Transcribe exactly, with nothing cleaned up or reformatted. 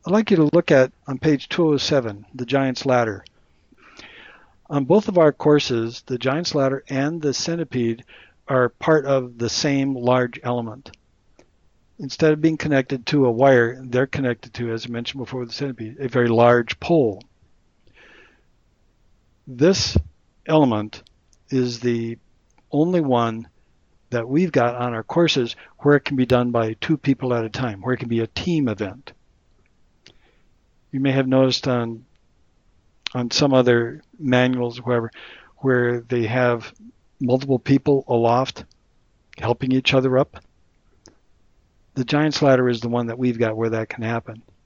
I'd like you to look at on page two oh seven, the Giant's Ladder. On both of our courses, the Giant's Ladder and the Centipede are part of the same large element. Instead of being connected to a wire, they're connected to, as I mentioned before, the Centipede, a very large pole. This element is the only one that we've got on our courses where it can be done by two people at a time, where it can be a team event. You may have noticed on on some other manuals, wherever, where they have multiple people aloft helping each other up. The Giant's Ladder is the one that we've got where that can happen.